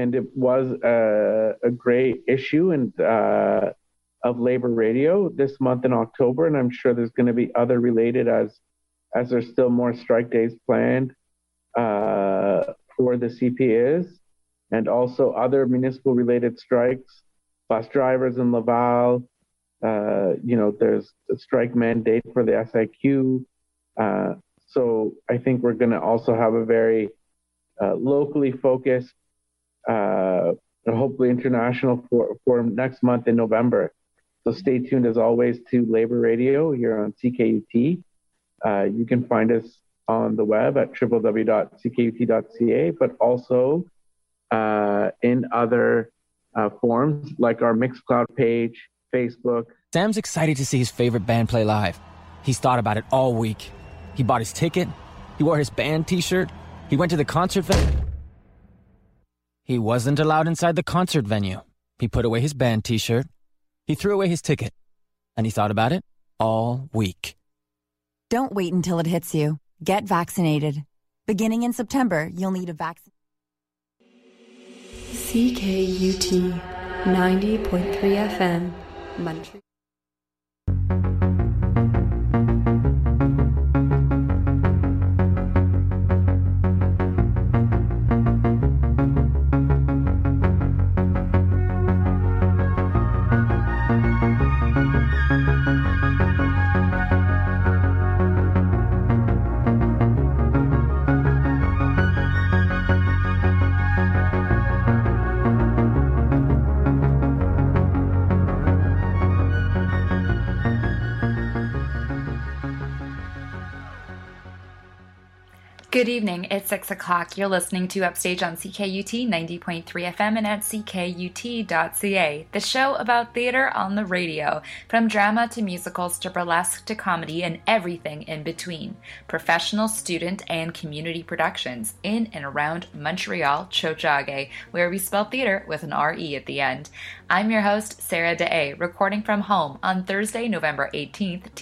And it was a great issue of Labor Radio this month in October, and I'm sure there's going to be other related as there's still more strike days planned for the CPAs, and also other municipal related strikes, bus drivers in Laval. There's a strike mandate for the SIQ. So I think we're going to also have a very locally focused, hopefully international forum next month in November. So stay tuned as always to Labor Radio here on CKUT. You can find us on the web at www.ckut.ca, but also in other forums like our Mixcloud page, Facebook. Sam's excited to see his favorite band play live. He's thought about it all week. He bought his ticket. He wore his band t-shirt. He went to the concert venue. He wasn't allowed inside the concert venue. He put away his band t-shirt. He threw away his ticket. And he thought about it all week. Don't wait until it hits you. Get vaccinated. Beginning in September, you'll need a vaccine. CKUT 90.3 FM, Montreal. Good evening, it's 6 o'clock. You're listening to Upstage on CKUT 90.3 FM and at ckut.ca, the show about theater on the radio, from drama to musicals to burlesque to comedy and everything in between. Professional, student, and community productions in and around Montreal, Tiohtià:ke, where we spell theater with an R-E at the end. I'm your host, Sarah Da'A, recording from home on Thursday, November 18th,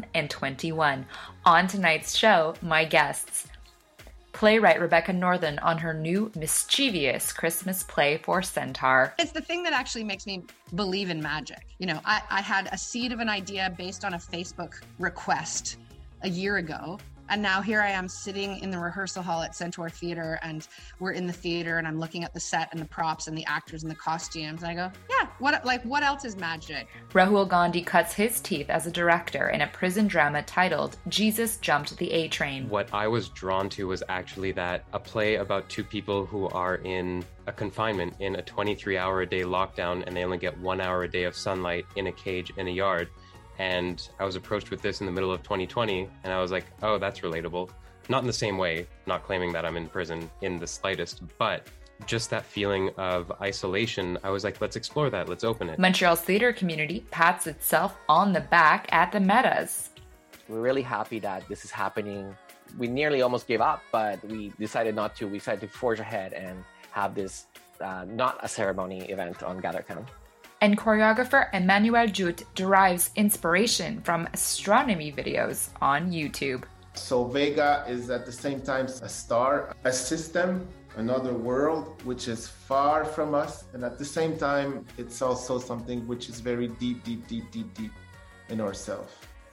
2021. On tonight's show, my guests: playwright Rebecca Northern on her new mischievous Christmas play for Centaur. It's the thing that actually makes me believe in magic. You know, I had a seed of an idea based on a Facebook request a year ago. And now here I am sitting in the rehearsal hall at Centaur Theater, and we're in the theater and I'm looking at the set and the props and the actors and the costumes. And I go, yeah, what else is magic? Rahul Gandhi cuts his teeth as a director in a prison drama titled Jesus Jumped the A Train. What I was drawn to was actually that a play about two people who are in a confinement in a 23-hour-a-day lockdown, and they only get 1 hour a day of sunlight in a cage in a yard. And I was approached with this in the middle of 2020, and I was like, oh, that's relatable. Not in the same way, not claiming that I'm in prison in the slightest, but just that feeling of isolation. I was like, let's explore that, let's open it. Montreal's theater community pats itself on the back at the Metas. We're really happy that this is happening. We nearly almost gave up, but we decided not to. We decided to forge ahead and have this not a ceremony event on GatherCon. And choreographer Emmanuel Jute derives inspiration from astronomy videos on YouTube. So Vega is at the same time a star, a system, another world which is far from us. And at the same time, it's also something which is very deep in ourselves.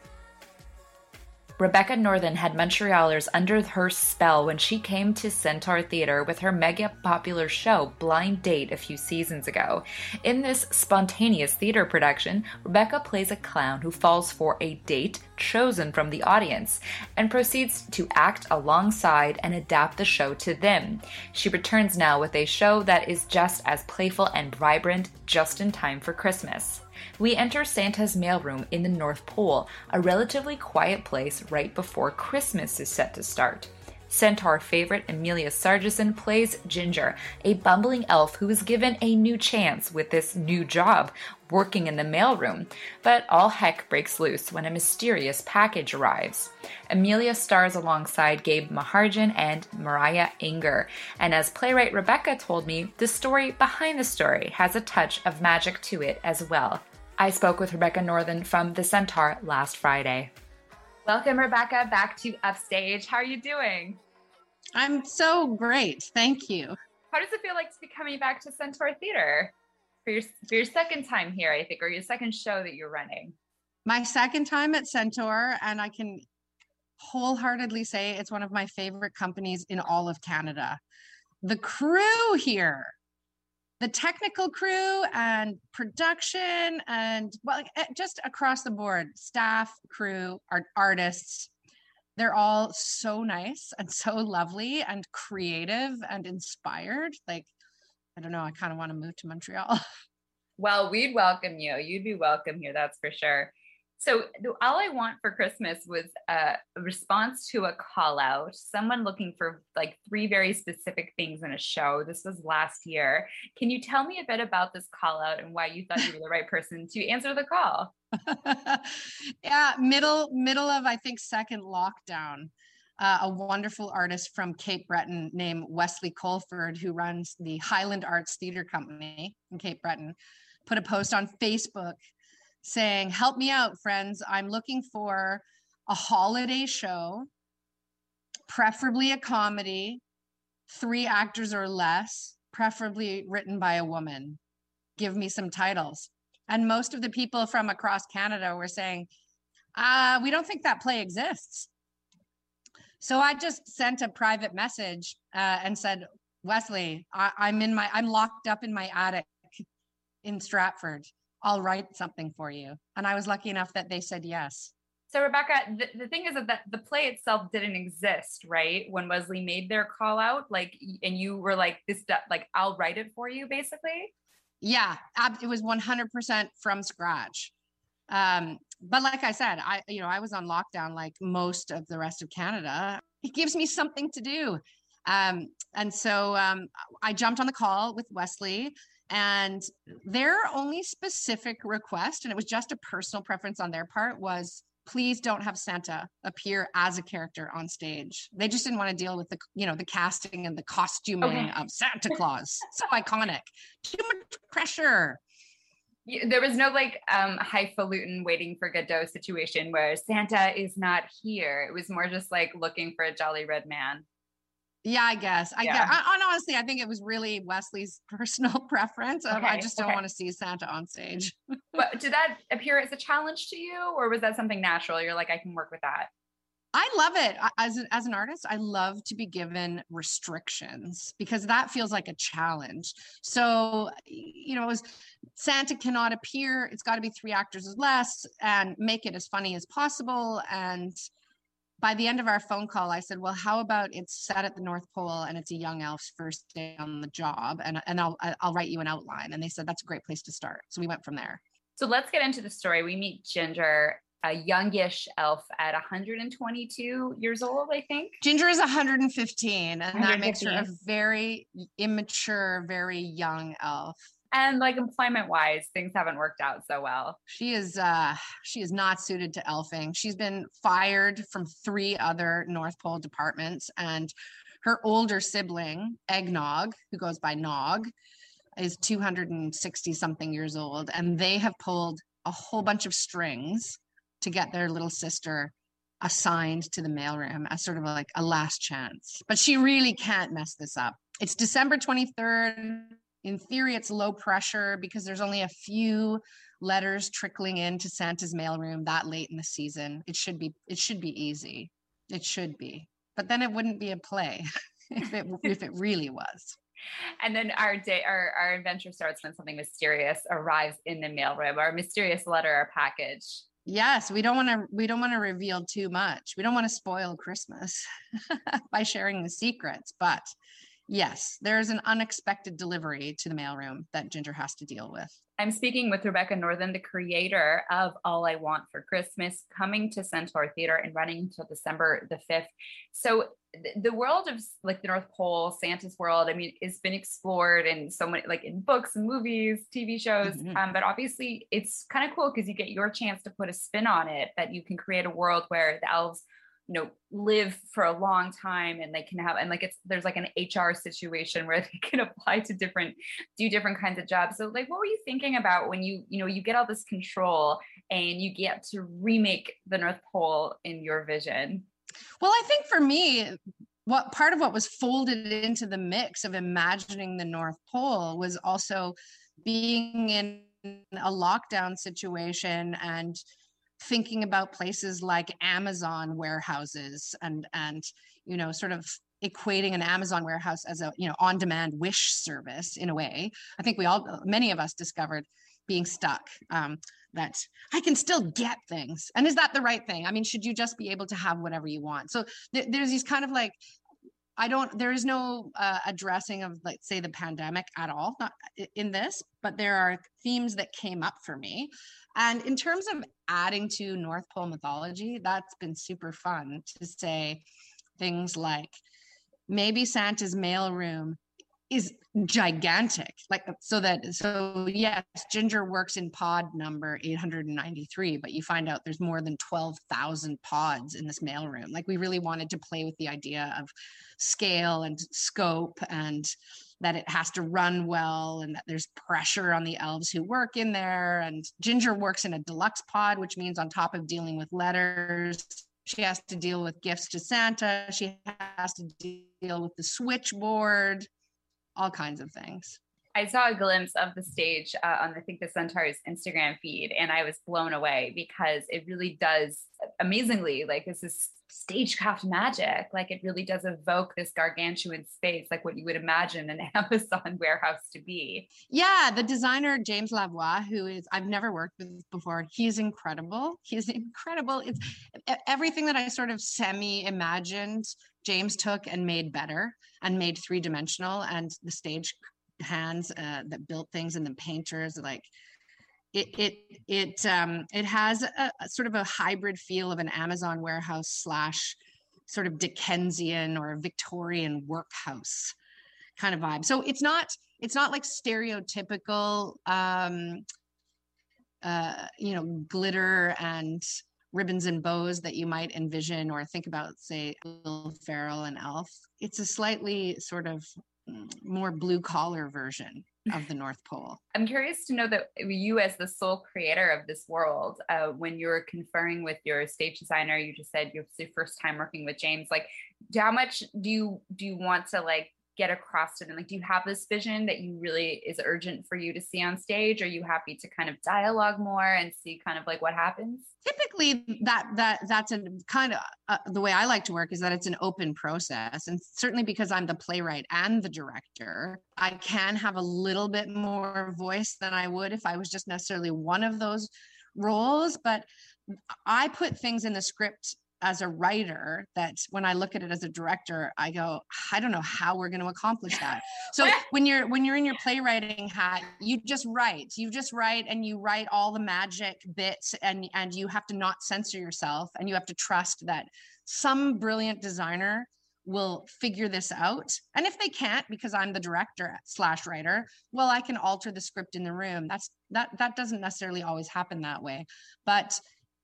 Rebecca Northern had Montrealers under her spell when she came to Centaur Theater with her mega popular show Blind Date a few seasons ago. In this spontaneous theater production, Rebecca plays a clown who falls for a date chosen from the audience and proceeds to act alongside and adapt the show to them. She returns now with a show that is just as playful and vibrant, just in time for Christmas. We enter Santa's mailroom in the North Pole, a relatively quiet place right before Christmas is set to start. Centaur favorite Emilia Sargison plays Ginger, a bumbling elf who is given a new chance with this new job, working in the mailroom. But all heck breaks loose when a mysterious package arrives. Emilia stars alongside Gabe Maharjan and Mariah Inger, and as playwright Rebecca told me, the story behind the story has a touch of magic to it as well. I spoke with Rebecca Northern from the Centaur last Friday. Welcome, Rebecca, back to Upstage. How are you doing? I'm so great. Thank you. How does it feel like to be coming back to Centaur Theater for your second time here, I think, or your second show that you're running? My second time at Centaur, and I can wholeheartedly say it's one of my favorite companies in all of Canada. The crew here, the technical crew and production, and well, just across the board, staff, crew, artists, they're all so nice and so lovely and creative and inspired. Like, I don't know, I kind of want to move to Montreal. Well, we'd welcome you. You'd be welcome here, that's for sure. So All I Want for Christmas was a response to a call out, someone looking for like 3 very specific things in a show. This was last year. Can you tell me a bit about this call out and why you thought you were the right person to answer the call? Yeah, middle of, I think, second lockdown. A wonderful artist from Cape Breton named Wesley Colford, who runs the Highland Arts Theatre Company in Cape Breton, put a post on Facebook saying, "Help me out, friends. I'm looking for a holiday show, preferably a comedy, 3 actors or less, preferably written by a woman. Give me some titles." And most of the people from across Canada were saying, we don't think that play exists. So I just sent a private message and said, "Wesley, I'm locked up in my attic in Stratford. I'll write something for you." And I was lucky enough that they said yes. So Rebecca, the thing is that the play itself didn't exist, right? When Wesley made their call out, like, and you were like, I'll write it for you, basically. Yeah, it was 100% from scratch. But like I said, I was on lockdown like most of the rest of Canada. It gives me something to do. And so I jumped on the call with Wesley, and their only specific request, and it was just a personal preference on their part, was please don't have Santa appear as a character on stage. They just didn't want to deal with the casting and the costuming of Santa Claus. So iconic. Too much pressure. There was no highfalutin waiting for Godot situation where Santa is not here. It was more just like looking for a jolly red man. Yeah, I guess. Honestly, I think it was really Wesley's personal preference. I just don't want to see Santa on stage. But did that appear as a challenge to you, or was that something natural? You're like, I can work with that. I love it. As an artist, I love to be given restrictions because that feels like a challenge. So, it was Santa cannot appear. It's got to be 3 actors or less and make it as funny as possible. And by the end of our phone call, I said, well, how about it's set at the North Pole and it's a young elf's first day on the job, and I'll write you an outline. And they said, that's a great place to start. So we went from there. So let's get into the story. We meet Ginger, a youngish elf at 122 years old, I think. Ginger is 115, and that makes her a very immature, very young elf. And like employment-wise, things haven't worked out so well. She is not suited to elfing. She's been fired from 3 other North Pole departments, and her older sibling, Eggnog, who goes by Nog, is 260 something years old, and they have pulled a whole bunch of strings to get their little sister assigned to the mailroom as sort of like a last chance. But she really can't mess this up. It's December 23rd. In theory, it's low pressure because there's only a few letters trickling into Santa's mailroom that late in the season. It should be easy. It should be. But then it wouldn't be a play if it really was. And then our adventure starts when something mysterious arrives in the mailroom, our mysterious letter or package. Yes, we don't want to reveal too much. We don't want to spoil Christmas by sharing the secrets, but yes, there's an unexpected delivery to the mailroom that Ginger has to deal with. I'm speaking with Rebecca Northern, the creator of All I Want for Christmas, coming to Centaur Theater and running until December the 5th. So the world of like the North Pole, Santa's world, I mean, it's been explored in so many, like in books, movies, TV shows. Mm-hmm. But obviously it's kind of cool because you get your chance to put a spin on it, that you can create a world where the elves live for a long time, and they can have, and like there's like an HR situation where they can apply to do different kinds of jobs. So like, what were you thinking about when you get all this control and you get to remake the North Pole in your vision? Well, I think for me, what part of what was folded into the mix of imagining the North Pole was also being in a lockdown situation and thinking about places like Amazon warehouses and sort of equating an Amazon warehouse as a on-demand Wish service in a way. I think many of us discovered being stuck, that I can still get things. And is that the right thing? I mean, should you just be able to have whatever you want? So there's these kind of like, there is no addressing of, like, say, the pandemic at all, not in this, but there are themes that came up for me. And in terms of adding to North Pole mythology, that's been super fun to say things like, maybe Santa's mailroom is gigantic. So yes, Ginger works in pod number 893, but you find out there's more than 12,000 pods in this mailroom. Like, we really wanted to play with the idea of scale and scope, and that it has to run well, and that there's pressure on the elves who work in there. And Ginger works in a deluxe pod, which means on top of dealing with letters, she has to deal with gifts to Santa. She has to deal with the switchboard, all kinds of things. I saw a glimpse of the stage on, I think, the Centaur's Instagram feed, and I was blown away because it really does amazingly, like, this is stagecraft magic. Like, it really does evoke this gargantuan space, like what you would imagine an Amazon warehouse to be. Yeah, the designer James Lavoie, I've never worked with before. He's incredible. It's everything that I sort of semi-imagined, James took and made better and made three-dimensional, and the stage hands that built things and the painters, like it has a sort of a hybrid feel of an Amazon warehouse / sort of Dickensian or Victorian workhouse kind of vibe. So it's not like stereotypical glitter and ribbons and bows that you might envision or think about, say, Will Ferrell and Elf. It's a slightly sort of more blue collar version of the North Pole. I'm curious to know that you, as the sole creator of this world, when you're conferring with your stage designer, you just said it's your first time working with James. Like, how much do you want to, like, get across to them? Like, do you have this vision that you really is urgent for you to see on stage? Are you happy to kind of dialogue more and see kind of like what happens? Typically that's a kind of the way I like to work, is that it's an open process. And certainly because I'm the playwright and the director, I can have a little bit more voice than I would if I was just necessarily one of those roles. But I put things in the script as a writer that when I look at it as a director, I go, I don't know how we're going to accomplish that. So when you're in your playwriting hat, you just write and you write all the magic bits, and you have to not censor yourself, and you have to trust that some brilliant designer will figure this out. And if they can't, because I'm the director / writer, well, I can alter the script in the room. That doesn't necessarily always happen that way. But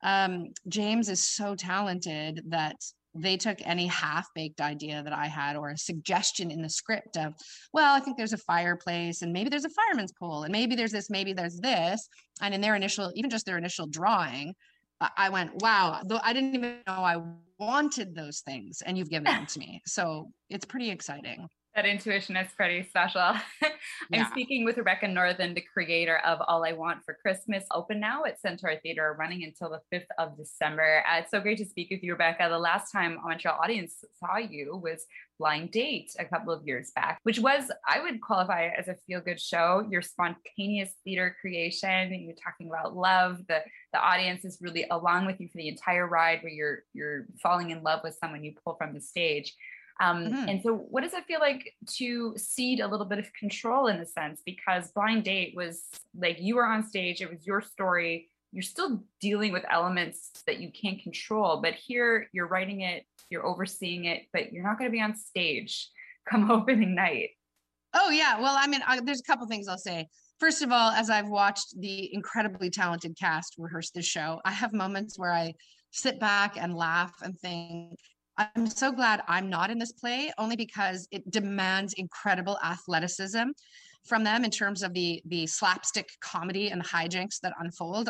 James is so talented that they took any half-baked idea that I had or a suggestion in the script of, well, I think there's a fireplace and maybe there's a fireman's pole and maybe there's this, maybe there's this. And in their initial drawing, I went, wow, though I didn't even know I wanted those things, and you've given them to me. So it's pretty exciting. That intuition is pretty special. I'm speaking with Rebecca Northern, the creator of All I Want for Christmas, open now at Centaur Theatre, running until the 5th of December. It's so great to speak with you, Rebecca. The last time a Montreal audience saw you was Blind Date a couple of years back, which was, I would qualify as a feel-good show. Your spontaneous theater creation, you're talking about love. The audience is really along with you for the entire ride, where you're falling in love with someone you pull from the stage. And so what does it feel like to cede a little bit of control in a sense? Because Blind Date was like, you were on stage, it was your story, you're still dealing with elements that you can't control, but here you're writing it, you're overseeing it, but you're not going to be on stage come opening night. Oh yeah, well, I mean, there's a couple things I'll say. First of all, as I've watched the incredibly talented cast rehearse this show, I have moments where I sit back and laugh and think, I'm so glad I'm not in this play, only because it demands incredible athleticism from them in terms of the slapstick comedy and hijinks that unfold.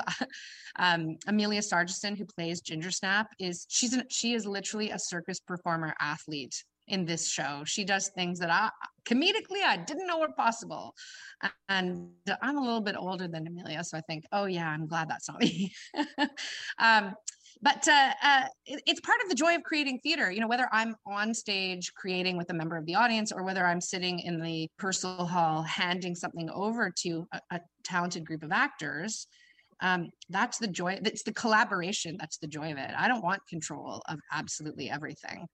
Amelia Sargison, who plays Ginger Snap, she is literally a circus performer athlete in this show. She does things that comedically I didn't know were possible. And I'm a little bit older than Amelia, so I think, oh yeah, I'm glad that's not me. But it's part of the joy of creating theater, whether I'm on stage creating with a member of the audience or whether I'm sitting in the rehearsal hall handing something over to a talented group of actors. That's the joy. It's the collaboration. That's the joy of it. I don't want control of absolutely everything.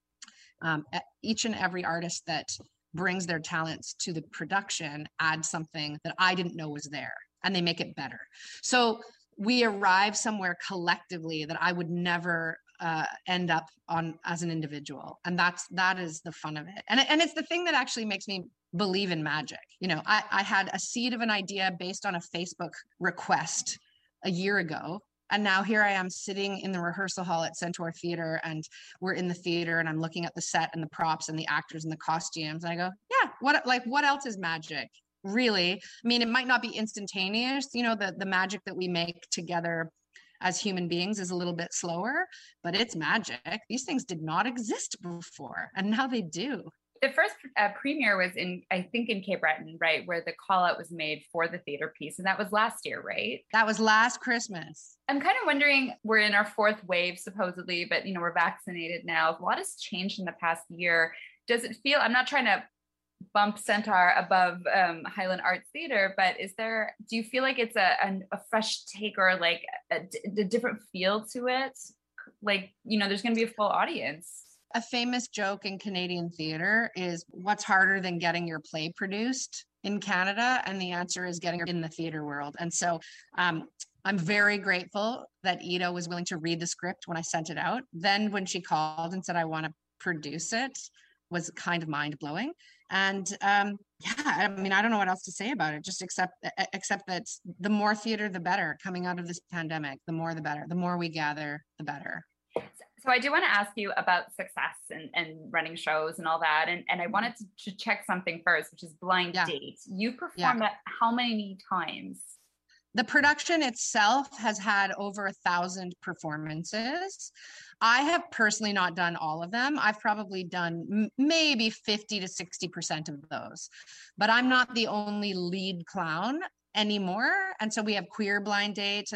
Each and every artist that brings their talents to the production adds something that I didn't know was there, and they make it better. So we arrive somewhere collectively that I would never end up on as an individual. And that is the fun of it. And it's the thing that actually makes me believe in magic. I had a seed of an idea based on a Facebook request a year ago. And now here I am sitting in the rehearsal hall at Centaur Theater, and we're in the theater and I'm looking at the set and the props and the actors and the costumes. And I go, yeah, what else is magic? Really? I mean, it might not be instantaneous. The magic that we make together as human beings is a little bit slower, but it's magic. These things did not exist before, and now they do. The first premiere was I think in Cape Breton, right, where the call out was made for the theater piece. And that was last year, right? That was last Christmas. I'm kind of wondering, we're in our fourth wave, supposedly, but, we're vaccinated now. A lot has changed in the past year. Does it feel, I'm not trying to bump Centaur above Highland Arts Theatre, but do you feel like it's a fresh take or like a different feel to it? Like, there's going to be a full audience. A famous joke in Canadian theatre is, what's harder than getting your play produced in Canada? And the answer is getting it in the theatre world. And so I'm very grateful that Ida was willing to read the script when I sent it out. Then when she called and said, I want to produce it, was kind of mind-blowing. And I don't know what else to say about it, just except that the more theater, the better. Coming out of this pandemic, the more the better. The more we gather, the better. So I do want to ask you about success and running shows and all that. And I wanted to check something first, which is Blind Date. You performed that how many times? The production itself has had over 1,000 performances. I have personally not done all of them. I've probably done maybe 50 to 60% of those, but I'm not the only lead clown anymore. And so we have queer Blind Date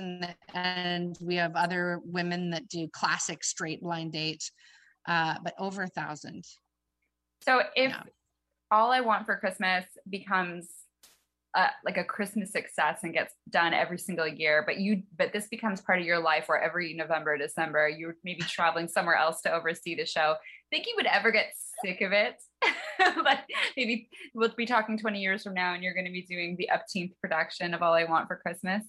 and we have other women that do classic straight Blind Date, but over 1,000. So if All I Want for Christmas becomes like a Christmas success and gets done every single year, but this becomes part of your life where every November, December, you're maybe traveling somewhere else to oversee the show. Think you would ever get sick of it? Like maybe we'll be talking 20 years from now and you're going to be doing the upteenth production of All I Want for Christmas.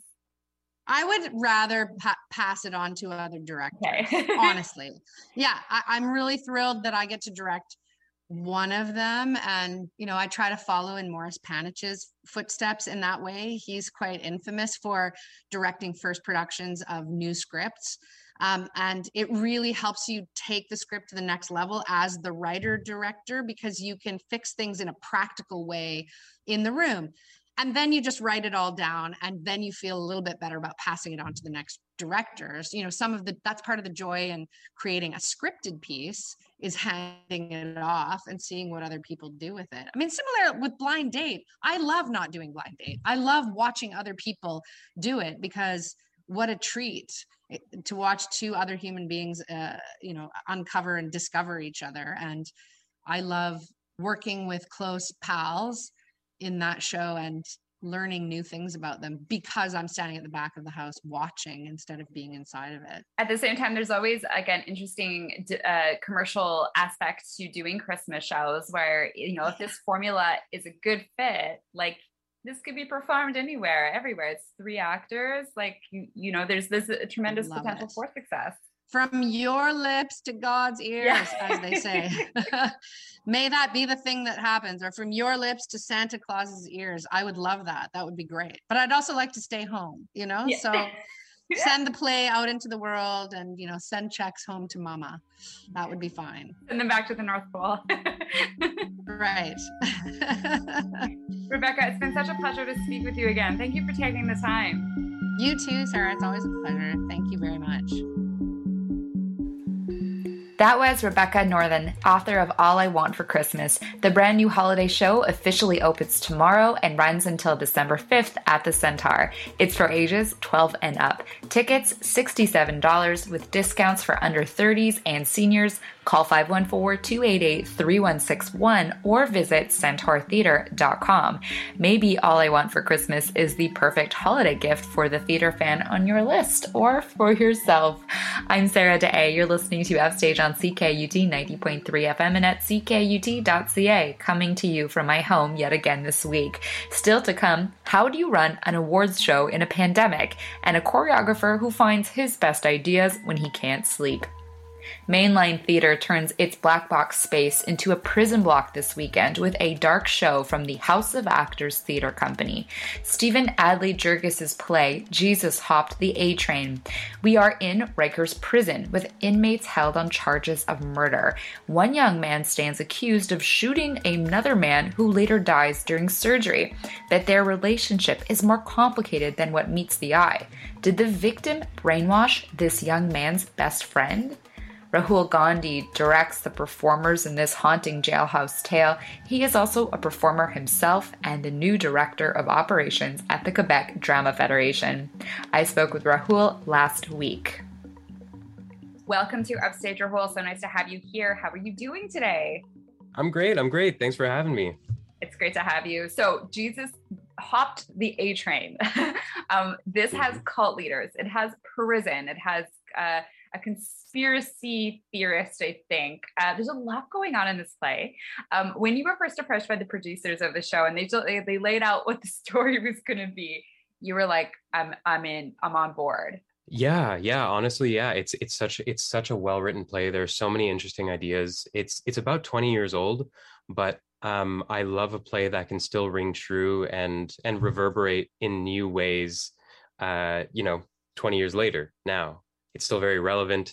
I would rather pass it on to other directors, honestly. Yeah, I'm really thrilled that I get to direct one of them. And, I try to follow in Morris Panich's footsteps in that way. He's quite infamous for directing first productions of new scripts. And it really helps you take the script to the next level as the writer-director, because you can fix things in a practical way in the room. And then you just write it all down, and then you feel a little bit better about passing it on to the next directors. That's part of the joy in creating a scripted piece, is handing it off and seeing what other people do with it. I mean, similar with Blind Date. I love not doing Blind Date. I love watching other people do it, because what a treat to watch two other human beings, uncover and discover each other. And I love working with close pals in that show and learning new things about them, because I'm standing at the back of the house watching instead of being inside of it. At the same time, there's always, again, interesting commercial aspects to doing Christmas shows where, if this formula is a good fit, like this could be performed anywhere, everywhere. It's 3 actors. Like, there's this tremendous potential for success. From your lips to God's ears, as they say. May that be the thing that happens, or from your lips to Santa Claus's ears. I would love that. That would be great. But I'd also like to stay home, so send the play out into the world and, send checks home to mama. That would be fine. Send them back to the North Pole. Right. Rebecca, it's been such a pleasure to speak with you again. Thank you for taking the time. You too, Sarah. It's always a pleasure. Thank you very much. That was Rebecca Northern, author of All I Want for Christmas. The brand new holiday show officially opens tomorrow and runs until December 5th at the Centaur. It's for ages 12 and up. Tickets $67 with discounts for under 30s and seniors. Call 514-288-3161 or visit centaurtheater.com. Maybe All I Want for Christmas is the perfect holiday gift for the theater fan on your list or for yourself. I'm Sarah DeA. You're listening to Upstage on CKUT 90.3 FM and at ckut.ca, coming to you from my home yet again this week. Still to come, how do you run an awards show in a pandemic, and a choreographer who finds his best ideas when he can't sleep. Mainline Theatre turns its black box space into a prison block this weekend with a dark show from the House of Actors Theatre Company. Stephen Adly Jurgis's play, Jesus Hopped the A-Train. We are in Rikers Prison with inmates held on charges of murder. One young man stands accused of shooting another man who later dies during surgery. But their relationship is more complicated than what meets the eye. Did the victim brainwash this young man's best friend? Rahul Gandhi directs the performers in this haunting jailhouse tale. He is also a performer himself and the new director of operations at the Quebec Drama Federation. I spoke with Rahul last week. Welcome to Upstage, Rahul. So nice to have you here. How are you doing today? I'm great. Thanks for having me. It's great to have you. So Jesus Hopped the A-Train. This has cult leaders. It has prison. It has a conspiracy theorist, I think. There's a lot going on in this play. When you were first approached by the producers of the show and they laid out what the story was going to be, you were like, I'm on board. Yeah. Honestly, yeah. It's such a well-written play. There's so many interesting ideas. It's about 20 years old, but I love a play that can still ring true and reverberate in new ways. 20 years later now. It's still very relevant,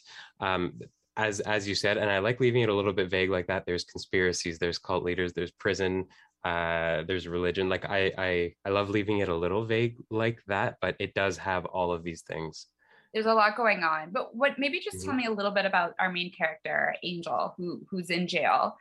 as you said, and I like leaving it a little bit vague like that. There's conspiracies, there's cult leaders, there's prison, there's religion. Like I love leaving it a little vague like that, but it does have all of these things. There's a lot going on, but maybe just tell me a little bit about our main character, Angel, who's in jail.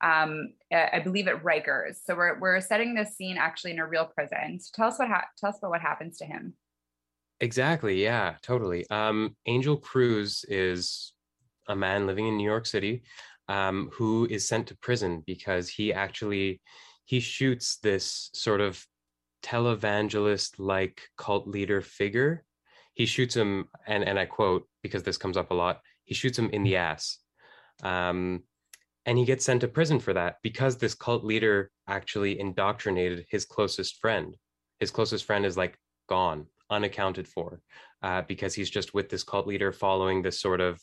I believe at Rikers. So we're setting this scene actually in a real prison. So tell us about what happens to him. Exactly. Yeah, totally. Angel Cruz is a man living in New York City who is sent to prison because he shoots this sort of televangelist-like cult leader figure. He shoots him, and I quote, because this comes up a lot, he shoots him in the ass. And he gets sent to prison for that because this cult leader actually indoctrinated his closest friend. His closest friend is like gone, unaccounted for, because he's just with this cult leader following this sort of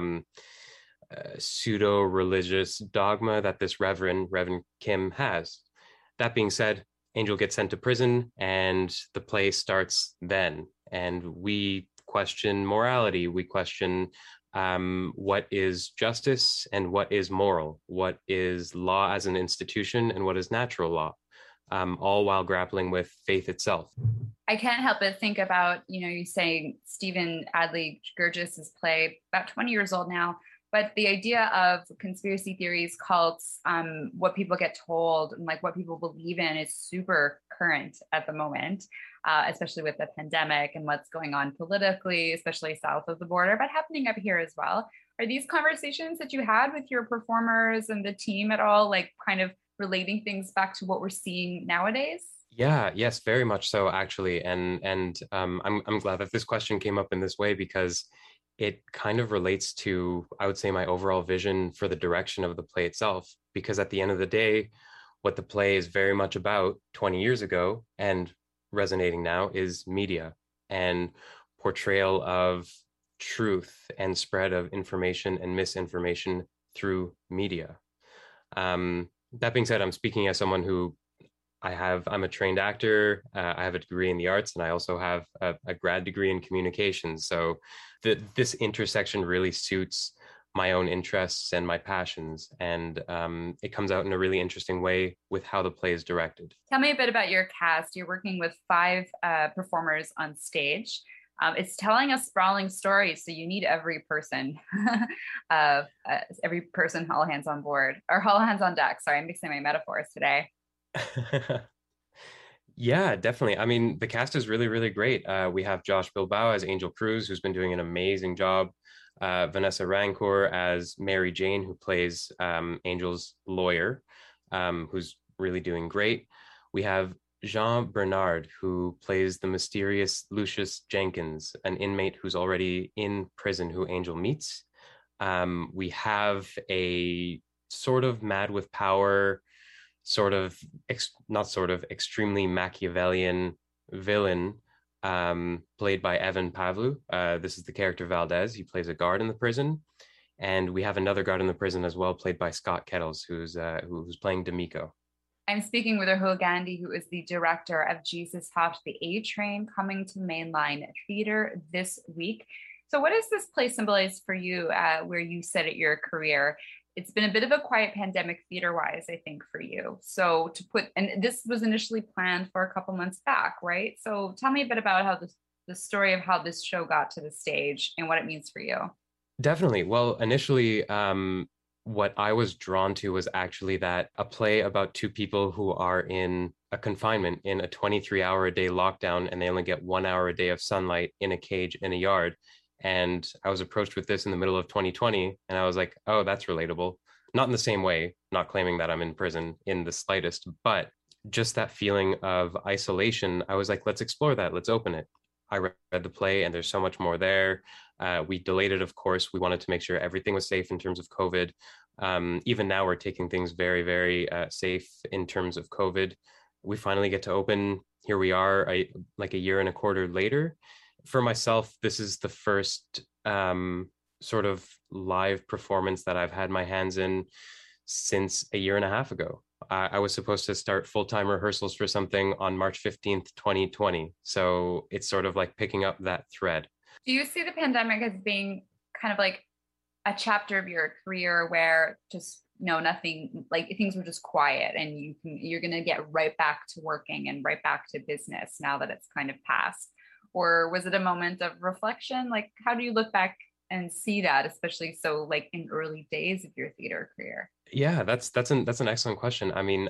pseudo-religious dogma that this Reverend Kim has. That being said, Angel gets sent to prison and the play starts then. And we question morality. We question what is justice and what is moral, what is law as an institution and what is natural law, all while grappling with faith itself. I can't help but think about, you saying Stephen Adly Jurgis's play, about 20 years old now, but the idea of conspiracy theories, cults, what people get told and like what people believe in is super current at the moment, especially with the pandemic and what's going on politically, especially south of the border, but happening up here as well. Are these conversations that you had with your performers and the team at all, like kind of relating things back to what we're seeing nowadays? Yeah, yes, very much so, actually. And I'm glad that this question came up in this way because it kind of relates to, I would say, my overall vision for the direction of the play itself. Because at the end of the day, what the play is very much about 20 years ago and resonating now is media and portrayal of truth and spread of information and misinformation through media. That being said, I'm speaking as someone who I'm a trained actor. I have a degree in the arts, and I also have a grad degree in communications. So this intersection really suits my own interests and my passions. And it comes out in a really interesting way with how the play is directed. Tell me a bit about your cast. You're working with 5 performers on stage. It's telling a sprawling story, so you need every person, every person all hands on board, or all hands on deck. Sorry, I'm mixing my metaphors today. Yeah, definitely. I mean, the cast is really, really great. We have Josh Bilbao as Angel Cruz, who's been doing an amazing job. Vanessa Rancourt as Mary Jane, who plays Angel's lawyer, who's really doing great. We have Jean Bernard, who plays the mysterious Lucius Jenkins, an inmate who's already in prison who Angel meets. We have a sort of mad with power, extremely Machiavellian villain, played by Evan Pavlou. This is the character Valdez. He plays a guard in the prison. And we have another guard in the prison as well, played by Scott Kettles, who's playing D'Amico. I'm speaking with Rahul Gandhi, who is the director of Jesus Hopped the A Train, coming to Mainline Theatre this week. So what does this play symbolize for you, where you sit at your career? It's been a bit of a quiet pandemic theater-wise, I think, for you. So and this was initially planned for a couple months back, right? So tell me a bit about how the story of how this show got to the stage and what it means for you. Definitely. Well, initially, what I was drawn to was actually that a play about two people who are in a confinement in a 23-hour-a-day lockdown, and they only get 1 hour a day of sunlight in a cage in a yard. And I was approached with this in the middle of 2020, and I was like, oh, that's relatable. Not in the same way, not claiming that I'm in prison in the slightest, but just that feeling of isolation. I was like, let's explore that. Let's open it. I read the play, and there's so much more there. We delayed it, of course. We wanted to make sure everything was safe in terms of COVID. Even now, we're taking things very, very safe in terms of COVID. We finally get to open. Here we are, like a year and a quarter later. For myself, this is the first sort of live performance that I've had my hands in since a year and a half ago. I was supposed to start full-time rehearsals for something on March 15th, 2020. So it's sort of like picking up that thread. Do you see the pandemic as being kind of like a chapter of your career where just nothing, like things were just quiet, and you're going to get right back to working and right back to business now that it's kind of passed? Or was it a moment of reflection? Like, how do you look back and see that, especially so like in early days of your theater career? Yeah, that's an excellent question. I mean,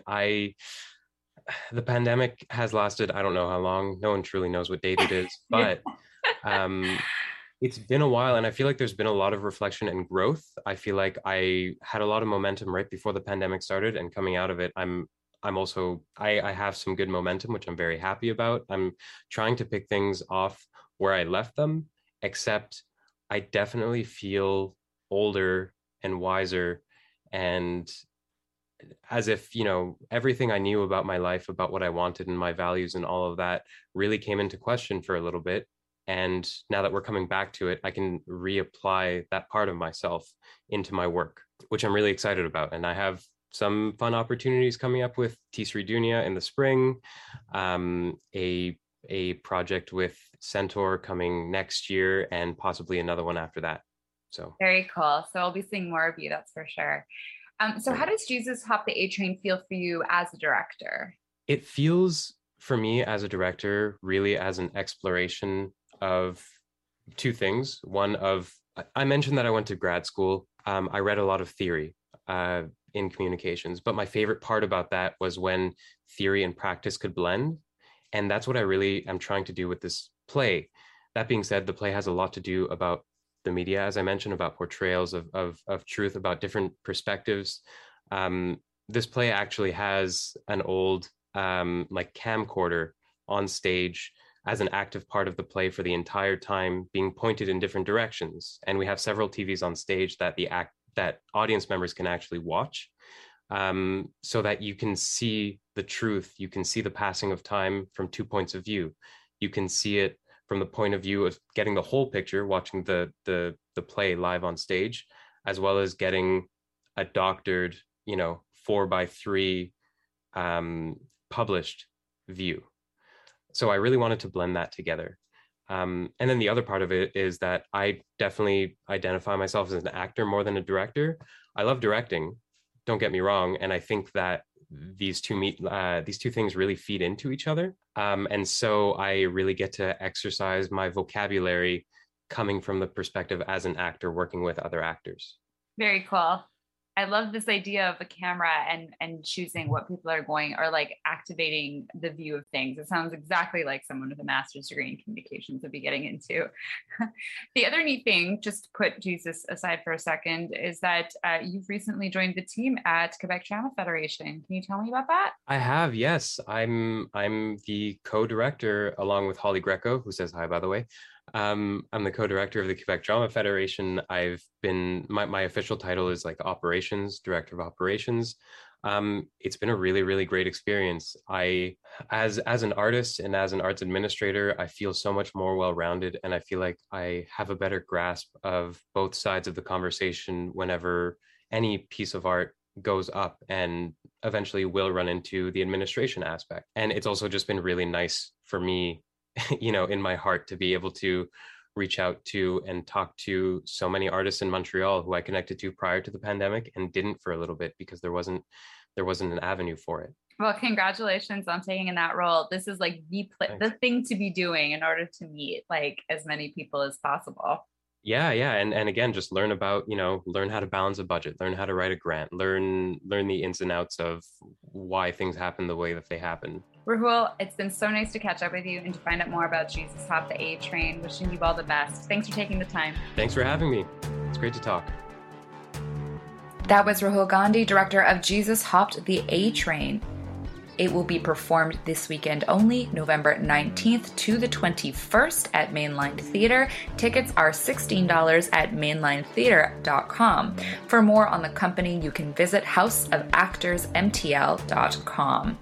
the pandemic has lasted, I don't know how long. No one truly knows what date it is, but it's been a while, and I feel like there's been a lot of reflection and growth. I feel like I had a lot of momentum right before the pandemic started, and coming out of it, I have some good momentum, which I'm very happy about. I'm trying to pick things off where I left them, except I definitely feel older and wiser, and as if, everything I knew about my life, about what I wanted and my values and all of that really came into question for a little bit. And now that we're coming back to it, I can reapply that part of myself into my work, which I'm really excited about. And I have some fun opportunities coming up with Tisri Dunia in the spring, a project with Centaur coming next year, and possibly another one after that. So very cool. So I'll be seeing more of you, that's for sure. So how does Jesus Hop the A Train feel for you as a director? It feels for me as a director really as an exploration of two things. One of, I mentioned that I went to grad school. I read a lot of theory in communications, but my favorite part about that was when theory and practice could blend. And that's what I really am trying to do with this play. That being said, the play has a lot to do about the media, as I mentioned, about portrayals of truth, about different perspectives. This play actually has an old camcorder on stage as an active part of the play for the entire time, being pointed in different directions. And we have several TVs on stage that that audience members can actually watch, so that you can see the truth. You can see the passing of time from two points of view. You can see it from the point of view of getting the whole picture, watching the play live on stage, as well as getting a doctored, 4:3 published view. So I really wanted to blend that together. And then the other part of it is that I definitely identify myself as an actor more than a director. I love directing, don't get me wrong. And I think that these two things really feed into each other. And so I really get to exercise my vocabulary coming from the perspective as an actor working with other actors. Very cool. I love this idea of a camera and choosing what people are going, or like activating the view of things. It sounds exactly like someone with a master's degree in communications would be getting into. The other neat thing, just to put Jesus aside for a second, is that you've recently joined the team at Quebec Drama Federation. Can you tell me about that? I have, yes. I'm the co-director along with Holly Greco, who says hi, by the way. I'm the co-director of the Quebec Drama Federation. I've been, my official title is like operations, director of operations. It's been a really, really great experience. As an artist and as an arts administrator, I feel so much more well-rounded, and I feel like I have a better grasp of both sides of the conversation whenever any piece of art goes up and eventually will run into the administration aspect. And it's also just been really nice for me, in my heart, to be able to reach out to and talk to so many artists in Montreal who I connected to prior to the pandemic and didn't for a little bit because there wasn't an avenue for it. Well, congratulations on taking in that role. This is like the thing to be doing in order to meet like as many people as possible. Yeah. And again, just learn about, learn how to balance a budget, learn how to write a grant, learn the ins and outs of why things happen the way that they happen. Rahul, it's been so nice to catch up with you and to find out more about Jesus Hopped the A Train. Wishing you all the best. Thanks for taking the time. Thanks for having me. It's great to talk. That was Rahul Gandhi, director of Jesus Hopped the A Train. It will be performed this weekend only, November 19th to the 21st at Mainline Theatre. Tickets are $16 at mainlinetheatre.com. For more on the company, you can visit houseofactorsmtl.com.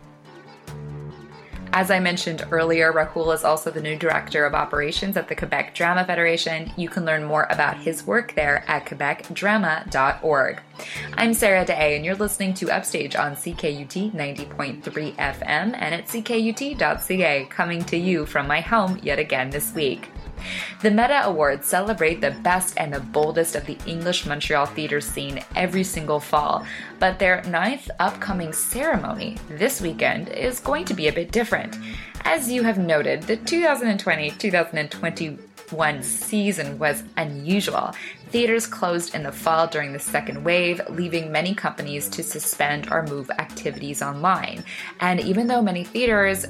As I mentioned earlier, Rahul is also the new Director of Operations at the Quebec Drama Federation. You can learn more about his work there at quebecdrama.org. I'm Sarah Day, and you're listening to Upstage on CKUT 90.3 FM and at ckut.ca, coming to you from my home yet again this week. The Meta Awards celebrate the best and the boldest of the English Montreal theatre scene every single fall, but their 9th upcoming ceremony this weekend is going to be a bit different. As you have noted, the 2020-2021 season was unusual. Theaters closed in the fall during the second wave, leaving many companies to suspend or move activities online. And even though many theaters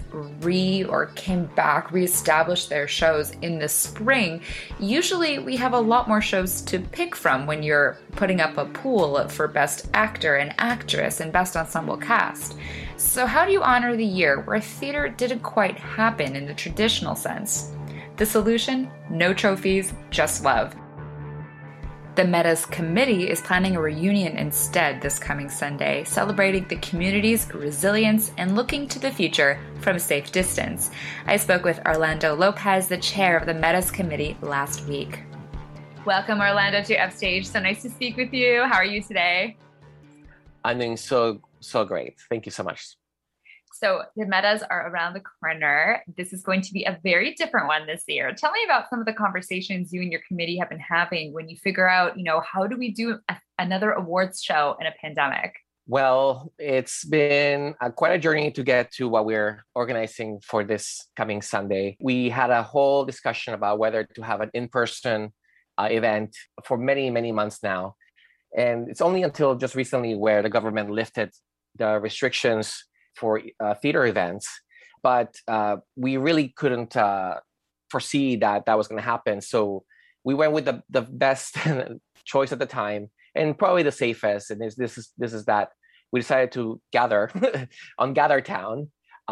reestablished their shows in the spring, usually we have a lot more shows to pick from when you're putting up a pool for Best Actor and Actress and Best Ensemble Cast. So how do you honor the year where theater didn't quite happen in the traditional sense? The solution? No trophies, just love. The Meta's committee is planning a reunion instead this coming Sunday, celebrating the community's resilience and looking to the future from a safe distance. I spoke with Orlando Lopez, the chair of the Meta's committee, last week. Welcome, Orlando, to Upstage. So nice to speak with you. How are you today? I'm doing so great. Thank you so much. So the Metas are around the corner. This is going to be a very different one this year. Tell me about some of the conversations you and your committee have been having when you figure out, how do we do another awards show in a pandemic? Well, it's been quite a journey to get to what we're organizing for this coming Sunday. We had a whole discussion about whether to have an in-person event for many, many months now. And it's only until just recently where the government lifted the restrictions for theater events, but we really couldn't foresee that was going to happen. So we went with the best choice at the time, and probably the safest. And this is that we decided to gather on GatherTown.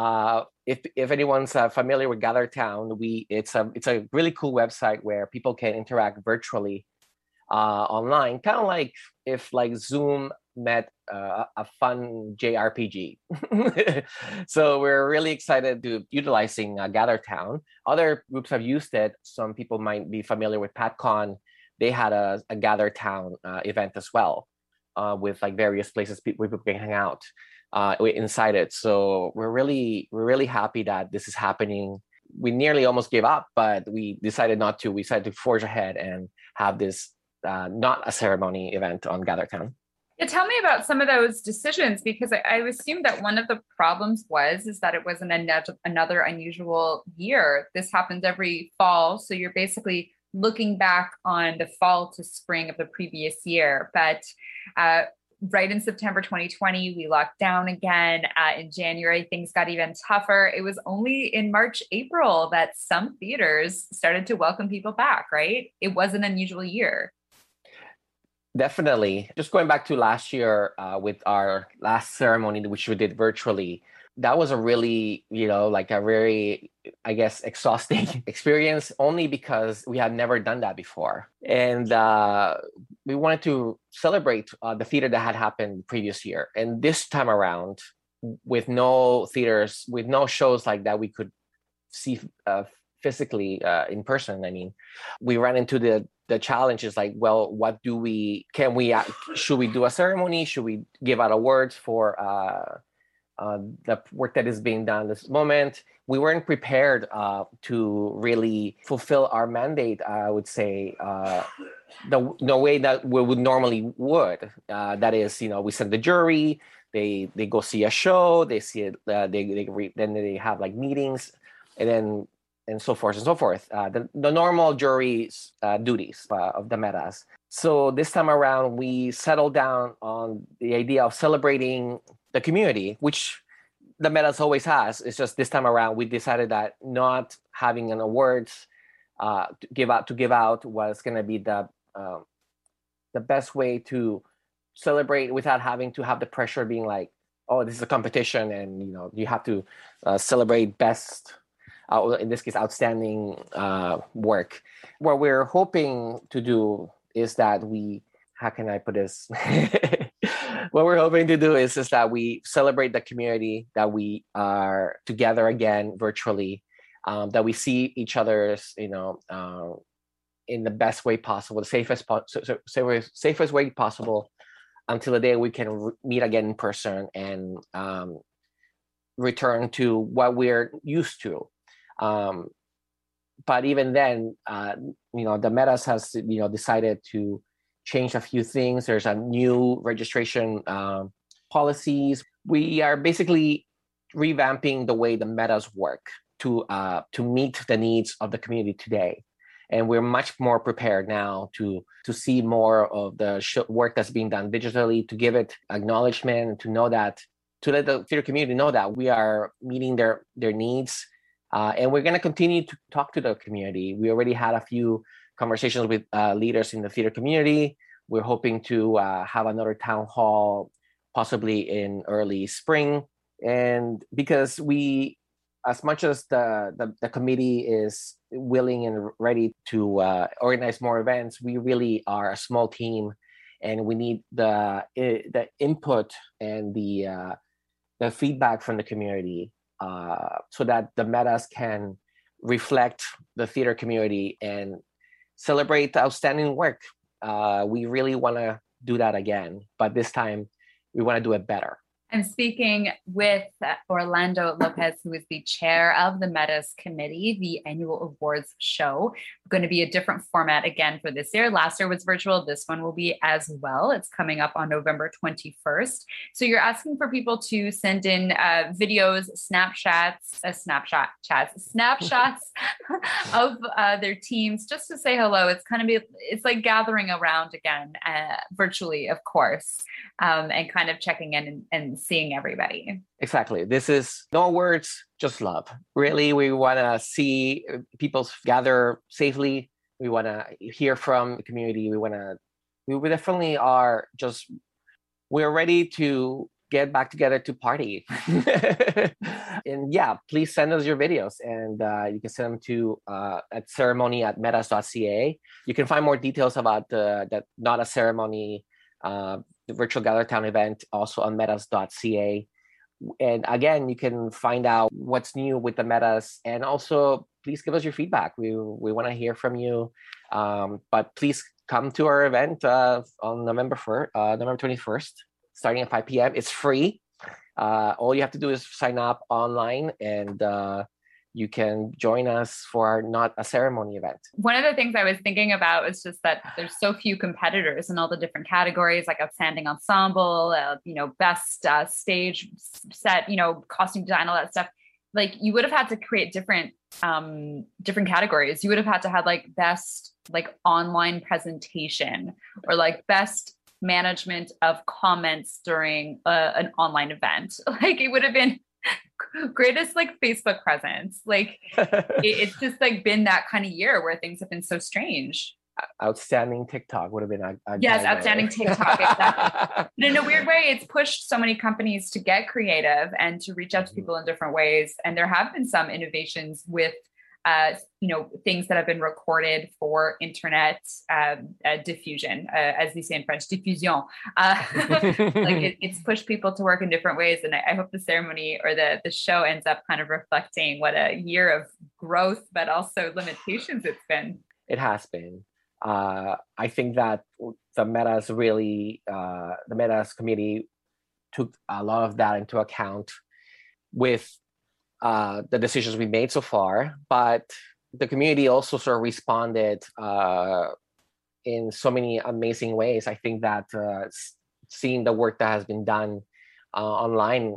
If anyone's familiar with GatherTown, it's a really cool website where people can interact virtually online, kind of like if Zoom met a fun JRPG. So we're really excited to utilizing GatherTown. Other groups have used it. Some people might be familiar with PatCon. They had a GatherTown event as well, with various places people can hang out inside it. So we're really happy that this is happening. We nearly almost gave up, but we decided not to. We decided to forge ahead and have this not a ceremony event on GatherTown. Yeah, tell me about some of those decisions, because I assume that one of the problems is that it was another unusual year. This happens every fall, so you're basically looking back on the fall to spring of the previous year. But right in September 2020, we locked down again. In January, things got even tougher. It was only in March, April that some theaters started to welcome people back, right? It was an unusual year. Definitely. Just going back to last year with our last ceremony, which we did virtually, that was a really, like a very, I guess, exhausting experience, only because we had never done that before. And we wanted to celebrate the theater that had happened previous year. And this time around, with no theaters, with no shows like that we could see physically in person, we ran into the challenge is like, well, should we do a ceremony? Should we give out awards for the work that is being done this moment? We weren't prepared to really fulfill our mandate, I would say, the way that we would normally would. That is, we send the jury, they go see a show, they see it, then they have like meetings, and so forth and so forth. The normal jury's duties of the Metas. So this time around, we settled down on the idea of celebrating the community, which the Metas always has. It's just this time around, we decided that not having an awards to give out was going to be the best way to celebrate without having to have the pressure being like, oh, this is a competition, and you have to celebrate best. In this case, outstanding work. What we're hoping to do is that how can I put this? What we're hoping to do is that we celebrate the community, that we are together again virtually, that we see each other's, in the best way possible, the safest way possible, until the day we can meet again in person and return to what we're used to. But even then, the Metas has, decided to change a few things. There's a new registration policies. We are basically revamping the way the Metas work to meet the needs of the community today. And we're much more prepared now to see more of the work that's being done digitally, to give it acknowledgement, to let the theater community know that we are meeting their needs. And we're going to continue to talk to the community. We already had a few conversations with leaders in the theater community. We're hoping to have another town hall, possibly in early spring. And because as much as the committee is willing and ready to organize more events, we really are a small team, and we need the input and the feedback from the community. So that the Metas can reflect the theater community and celebrate outstanding work. We really want to do that again, but this time we want to do it better. I'm speaking with Orlando Lopez, who is the chair of the Metas Committee, the annual awards show. Going to be a different format again for this year. Last year was virtual. This one will be as well. It's coming up on November 21st. So you're asking for people to send in videos, snapshots of their teams, just to say hello. It's like gathering around again, virtually, of course, and kind of checking in and seeing everybody. Exactly. This is no words, just love. Really, we want to see people gather safely. We want to hear from the community. We definitely are we're ready to get back together to party. And yeah, please send us your videos, and you can send them to at ceremony@metas.ca. You can find more details about that Not a Ceremony, the virtual Gather Town event, also on metas.ca. And again, you can find out what's new with the Metas, and also please give us your feedback. We want to hear from you. But please come to our event on November 21st, starting at 5 p.m. It's free. All you have to do is sign up online, and you can join us for our Not a Ceremony event. One of the things I was thinking about was just that there's so few competitors in all the different categories, like outstanding ensemble, best stage set, costume design, all that stuff. Like you would have had to create different categories. You would have had to have like best like online presentation or like best management of comments during an online event. Like it would have been greatest like Facebook presence. Like it's just like been that kind of year where things have been so strange. Outstanding TikTok would have been yes, outstanding TikTok. Exactly. But in a weird way, it's pushed so many companies to get creative and to reach out to people in different ways. And there have been some innovations with things that have been recorded for internet diffusion, as they say in French, diffusion. It's pushed people to work in different ways. And I hope the ceremony or the show ends up kind of reflecting what a year of growth, but also limitations it's been. It has been. I think that the Metas committee took a lot of that into account with the decisions we made so far, but the community also sort of responded in so many amazing ways. I think that seeing the work that has been done online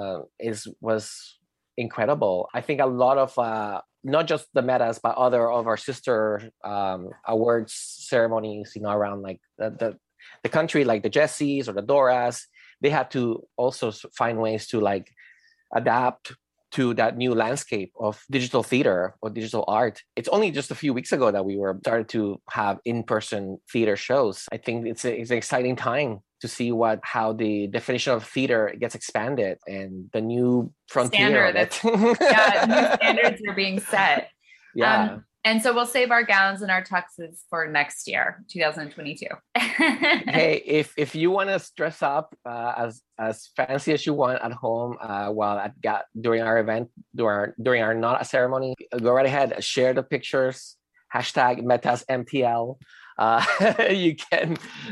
was incredible. I think a lot of not just the Metas, but other of our sister awards ceremonies, around like the country, like the Jessies or the Doras, they had to also find ways to like adapt to that new landscape of digital theater or digital art. It's only just a few weeks ago that we started to have in-person theater shows. I think it's an exciting time to see how the definition of theater gets expanded and the new frontier. New standards are being set. Yeah. And so we'll save our gowns and our tuxes for next year, 2022. Hey, if you want to dress up as fancy as you want at home during our event, during our Not a Ceremony, go right ahead, share the pictures, #MetasMTL. You can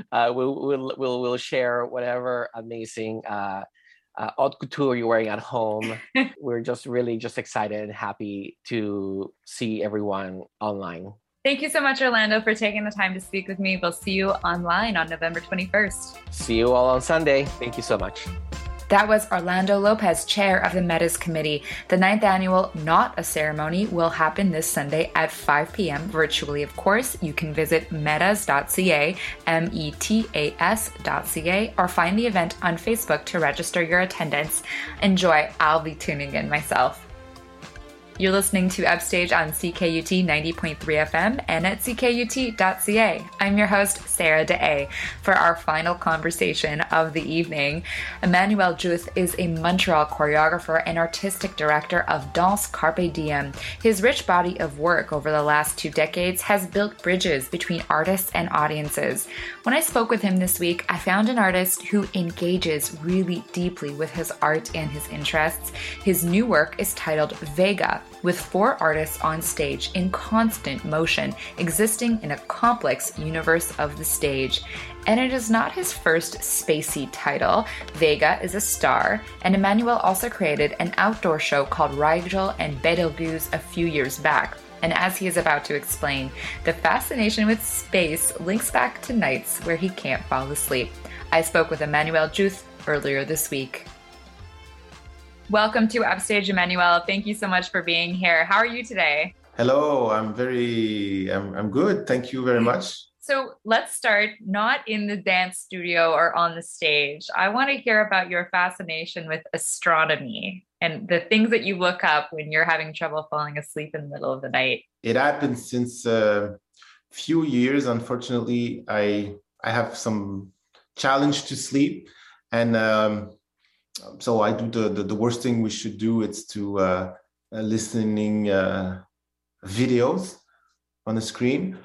we'll share whatever amazing haute couture you're wearing at home. We're just really excited and happy to see everyone online. Thank you so much, Orlando, for taking the time to speak with me. We'll see you online on November 21st. See you all on Sunday. Thank you so much. That was Orlando Lopez, chair of the Metas Committee. The 9th annual Not a Ceremony will happen this Sunday at 5 p.m. virtually, of course. You can visit metas.ca, metas.ca, or find the event on Facebook to register your attendance. Enjoy. I'll be tuning in myself. You're listening to Upstage on CKUT 90.3 FM and at ckut.ca. I'm your host, Sarah Da'A. For our final conversation of the evening, Emmanuel Juth is a Montreal choreographer and artistic director of Danse Carpe Diem. His rich body of work over the last 2 decades has built bridges between artists and audiences. When I spoke with him this week, I found an artist who engages really deeply with his art and his interests. His new work is titled Vega, with 4 artists on stage in constant motion, existing in a complex universe of the stage. And it is not his first spacey title. Vega is a star, and Emmanuel also created an outdoor show called Rigel and Betelgeuse a few years back. And as he is about to explain, the fascination with space links back to nights where he can't fall asleep. I spoke with Emmanuel Juth earlier this week. Welcome to Upstage, Emmanuel. Thank you so much for being here. How are you today? Hello, I'm good. Thank you very much. So let's start not in the dance studio or on the stage. I want to hear about your fascination with astronomy and the things that you look up when you're having trouble falling asleep in the middle of the night. It happened since a few years. Unfortunately, I have some challenge to sleep, and so I do the worst thing we should do. It's to listening videos on the screen.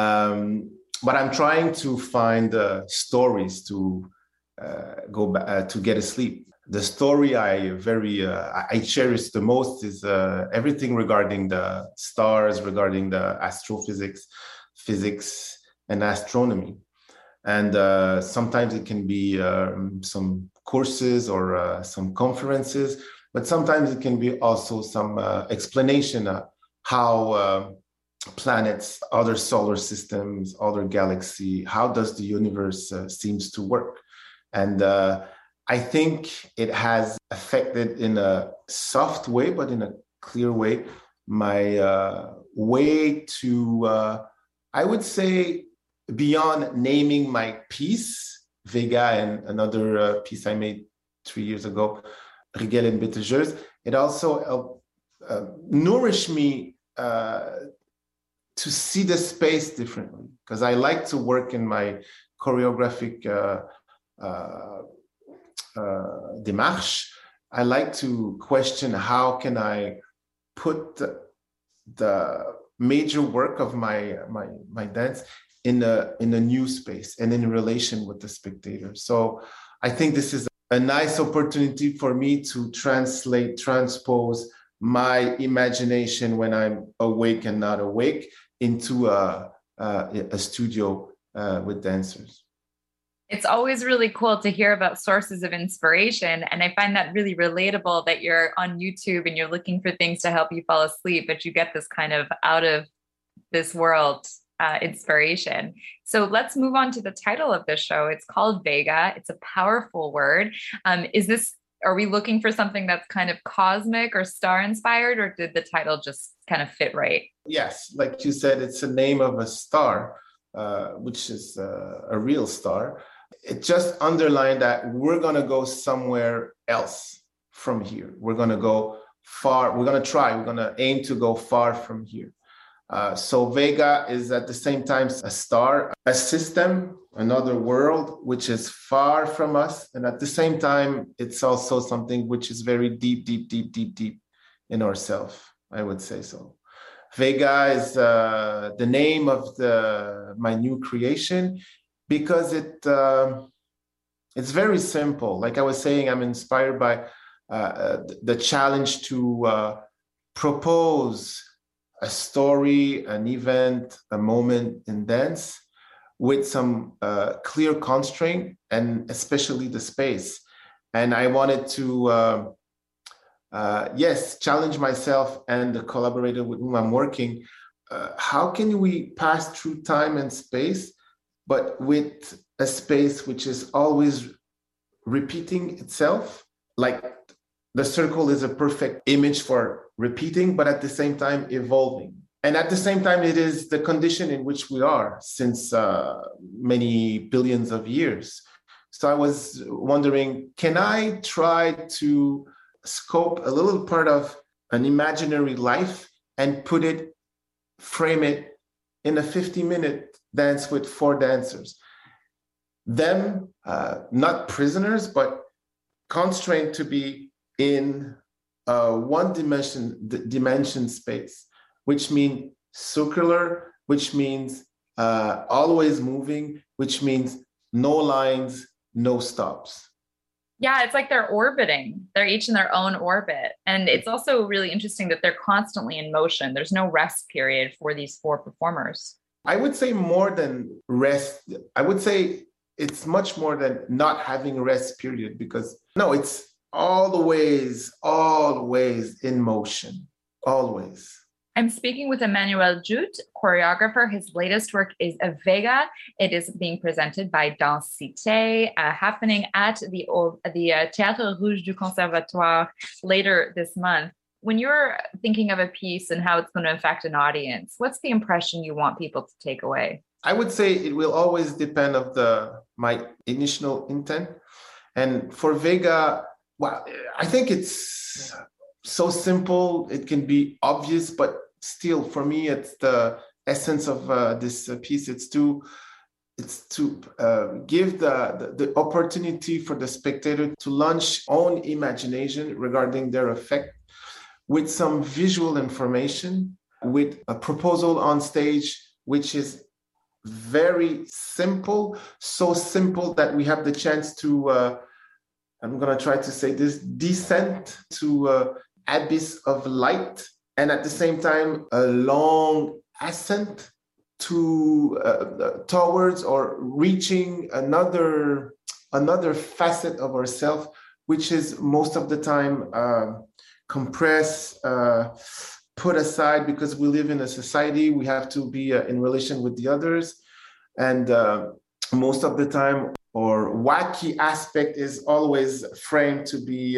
But I'm trying to find stories to go back to get asleep. The story I cherish the most is everything regarding the stars, regarding the astrophysics, physics, and astronomy. And sometimes it can be some courses or some conferences, but sometimes it can be also some explanation of how planets, other solar systems, other galaxy, how does the universe seems to work. And I think it has affected in a soft way, but in a clear way, my way to, I would say, beyond naming my piece, Vega, and another piece I made 3 years ago, Rigel and Betelgeuse, it also nourished me to see the space differently, because I like to work in my choreographic démarche. I like to question how can I put the major work of my dance in a new space and in relation with the spectator. So I think this is a nice opportunity for me to transpose my imagination when I'm awake and not awake into a studio with dancers. It's always really cool to hear about sources of inspiration. And I find that really relatable that you're on YouTube and you're looking for things to help you fall asleep, but you get this kind of out of this world inspiration. So let's move on to the title of the show. It's called Vega. It's a powerful word. Are we looking for something that's kind of cosmic or star inspired, or did the title just kind of fit right? Yes, like you said, it's the name of a star, which is a real star. It just underlined that we're going to go somewhere else from here. We're going to go far. We're going to aim to go far from here. So Vega is at the same time a star, a system, another world, which is far from us. And at the same time, it's also something which is very deep, deep, deep, deep, deep in ourselves, I would say so. Vega is the name of my new creation because it's very simple. Like I was saying, I'm inspired by the challenge to propose a story, an event, a moment in dance with some clear constraint, and especially the space. And I wanted to, challenge myself and the collaborator with whom I'm working. How can we pass through time and space, but with a space which is always repeating itself? Like the circle is a perfect image for repeating, but at the same time evolving. And at the same time, it is the condition in which we are since many billions of years. So I was wondering, can I try to scope a little part of an imaginary life and frame it in a 50-minute dance with 4 dancers? Them, not prisoners, but constrained to be in one dimension space, which means circular, which means always moving, which means no lines, no stops. Yeah, it's like they're orbiting. They're each in their own orbit. And it's also really interesting that they're constantly in motion. There's no rest period for these 4 performers. I would say more than rest. I would say it's much more than not having a rest period, because no, it's always in motion, always. I'm speaking with Emmanuel Jute, choreographer. His latest work is Vega. It is being presented by Danse Cité, happening at the Théâtre Rouge du Conservatoire later this month. When you're thinking of a piece and how it's going to affect an audience, what's the impression you want people to take away? I would say it will always depend of my initial intent. And for Vega, well, I think it's so simple. It can be obvious, but still, for me, it's the essence of this piece. It's to give the opportunity for the spectator to launch own imagination regarding their effect with some visual information, with a proposal on stage, which is very simple, so simple that we have the chance to, I'm going to try to say this, descent to abyss of light, and at the same time, a long ascent towards or reaching another facet of ourselves, which is most of the time compressed, put aside, because we live in a society, we have to be in relation with the others. And most of the time, or wacky aspect is always framed to be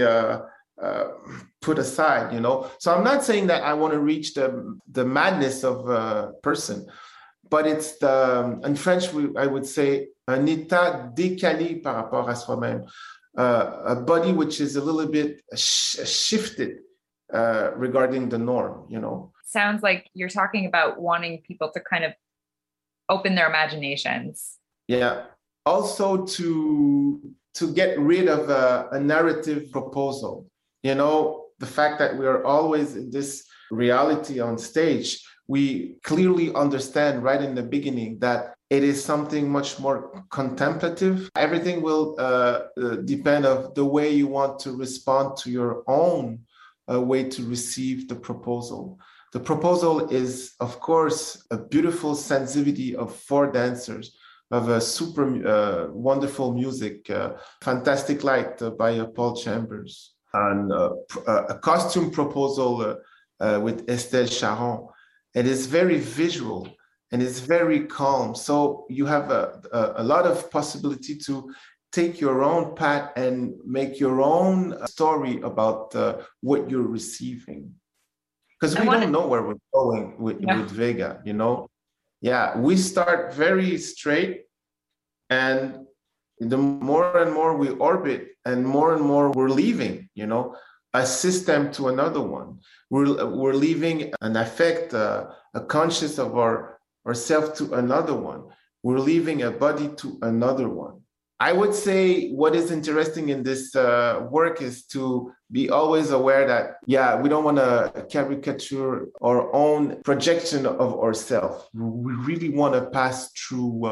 put aside, So I'm not saying that I want to reach the madness of a person, but it's in French, I would say, un état décalé par rapport à soi-même, a body which is a little bit shifted regarding the norm, Sounds like you're talking about wanting people to kind of open their imaginations. Yeah. Also to get rid of a narrative proposal. The fact that we are always in this reality on stage, we clearly understand right in the beginning that it is something much more contemplative. Everything will depend on the way you want to respond to your own way to receive the proposal. The proposal is, of course, a beautiful sensitivity of 4 dancers, of a super wonderful music, fantastic light by Paul Chambers, and a costume proposal with Estelle Charon. It is very visual and it's very calm. So you have a lot of possibility to take your own path and make your own story about what you're receiving. Because we don't know where we're going with Vega, Yeah, we start very straight, and the more and more we orbit and more we're leaving, a system to another one. We're leaving an affect, a conscious of ourself to another one. We're leaving a body to another one. I would say what is interesting in this work is to be always aware that, we don't want to caricature our own projection of ourselves. We really want to pass through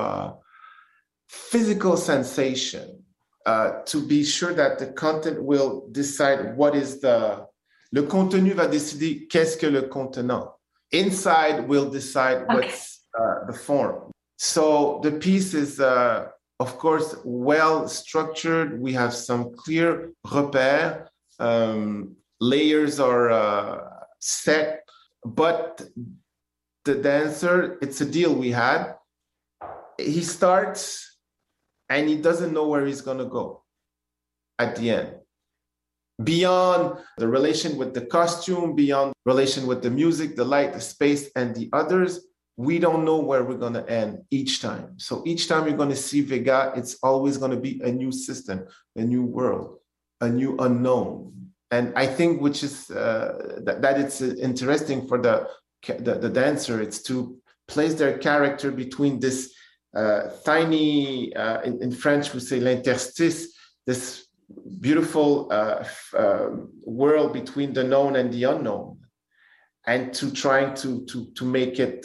physical sensation to be sure that the content will decide what is le contenu va décider qu'est-ce que le contenant. Inside will decide what's the form. So the piece is, of course, well structured. We have some clear repères. Layers are set, but the dancer, it's a deal we had. He starts and he doesn't know where he's going to go at the end. Beyond the relation with the costume, beyond relation with the music, the light, the space, and the others, we don't know where we're going to end each time. So each time you're going to see Vega, it's always going to be a new system, a new world, a new unknown. And I think which is that it's interesting for the dancer, it's to place their character between this tiny, in French we say l'interstice, this beautiful world between the known and the unknown, and to trying to make it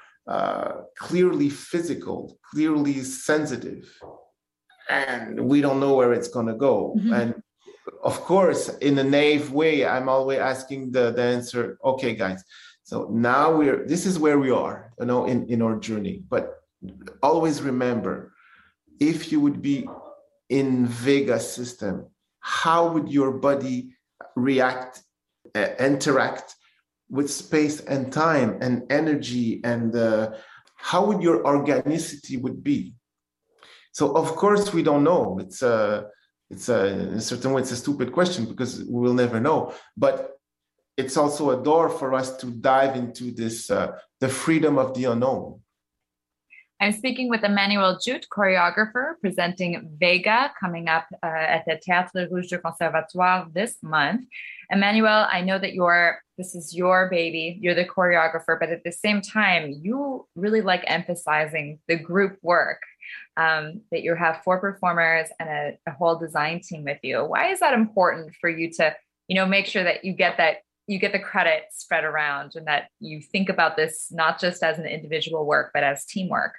clearly physical, clearly sensitive. And we don't know where it's going to go. Mm-hmm. And of course, in a naive way, I'm always asking the dancer, okay, guys, so now this is where we are, in our journey. But always remember, if you would be in Vega system, how would your body react, interact with space and time and energy, and how would your organicity would be? So of course we don't know. It's in a certain way, it's a stupid question because we will never know. But it's also a door for us to dive into this, the freedom of the unknown. I'm speaking with Emmanuel Jute, choreographer, presenting Vega, coming up at the Théâtre Rouge du Conservatoire this month. Emmanuel, I know that this is your baby, you're the choreographer, but at the same time, you really like emphasizing the group work, that you have 4 performers and a whole design team with you. Why is that important for you to, make sure that you get the credit spread around, and that you think about this not just as an individual work, but as teamwork?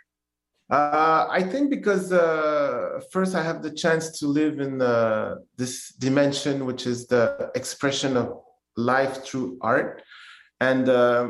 I think because first I have the chance to live in this dimension, which is the expression of life through art. And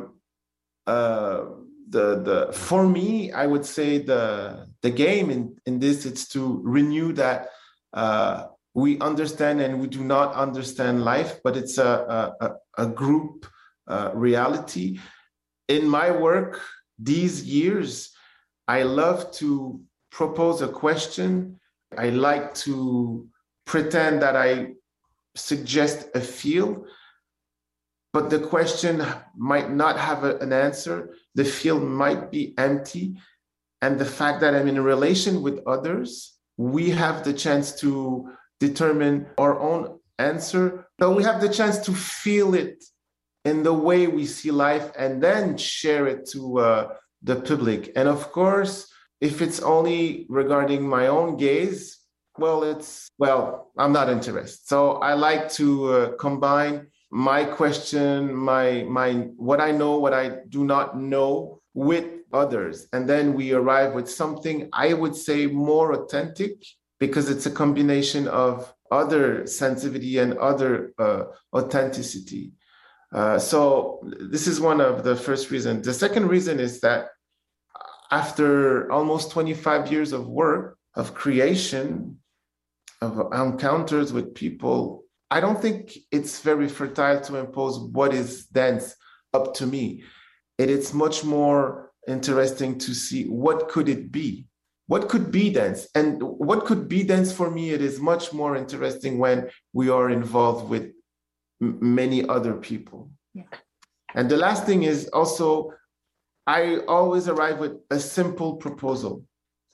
for me, I would say the game in this, it's to renew that we understand and we do not understand life, but it's a group reality. In my work these years, I love to propose a question. I like to pretend that I suggest a field, but the question might not have an answer. The field might be empty. And the fact that I'm in a relation with others, we have the chance to determine our own answer. So we have the chance to feel it in the way we see life and then share it to the public. And of course, if it's only regarding my own gaze, I'm not interested. So I like to combine my question, my what I know, what I do not know with others. And then we arrive with something, I would say, more authentic, because it's a combination of other sensitivity and other authenticity. So this is one of the first reasons. The second reason is that after almost 25 years of work, of creation, of encounters with people, I don't think it's very fertile to impose what is dance up to me. It's much more interesting to see what could it be? What could be dance? And what could be dance for me, it is much more interesting when we are involved with many other people. Yeah. And the last thing is also, I always arrive with a simple proposal,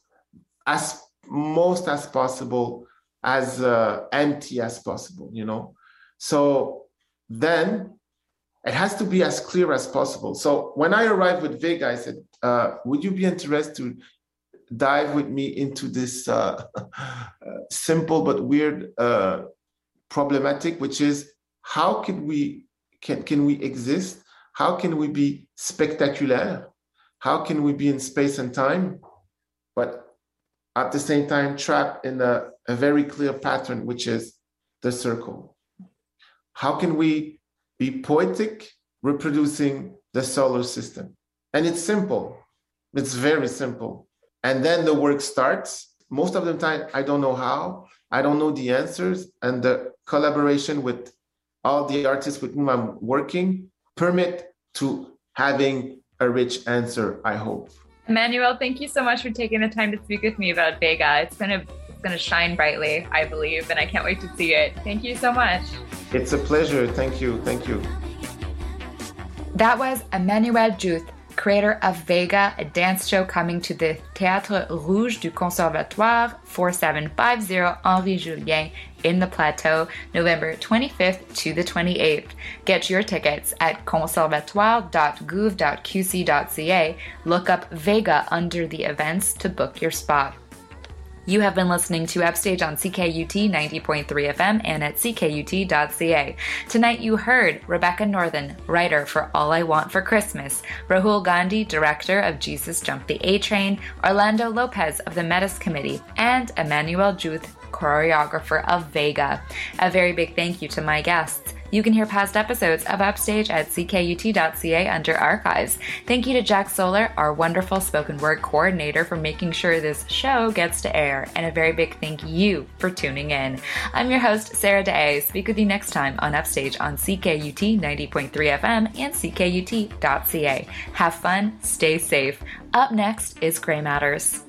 as most as possible, as empty as possible, you know? So then it has to be as clear as possible. So when I arrived with Vega, I said, would you be interested to dive with me into this simple but weird problematic, which is how can we exist? How can we be spectacular? How can we be in space and time, but at the same time trapped in a very clear pattern, which is the circle? How can we be poetic, reproducing the solar system? And it's simple. It's very simple. And then the work starts. Most of the time, I don't know how. I don't know the answers. And the collaboration with all the artists with whom I'm working permit to having a rich answer, I hope. Emmanuel, thank you so much for taking the time to speak with me about Vega. It's gonna shine brightly, I believe, and I can't wait to see it. Thank you so much. It's a pleasure. Thank you. Thank you. That was Emmanuel Juth, creator of Vega, a dance show coming to the Théâtre Rouge du Conservatoire, 4750 Henri Julien in the Plateau, November 25th to the 28th. Get your tickets at conservatoire.gouv.qc.ca. Look up Vega under the events to book your spot. You have been listening to Upstage on CKUT 90.3 FM and at ckut.ca. Tonight you heard Rebecca Northern, writer for All I Want for Christmas, Rahul Gandhi, director of Jesus Jumped the A-Train, Orlando Lopez of the Metis Committee, and Emmanuel Juth, choreographer of Vega. A very big thank you to my guests. You can hear past episodes of Upstage at ckut.ca under archives. Thank you to Jack Solar, our wonderful spoken word coordinator, for making sure this show gets to air. And a very big thank you for tuning in. I'm your host, Sarah Day. Speak with you next time on Upstage on CKUT 90.3 FM and ckut.ca. Have fun, stay safe. Up next is Grey Matters.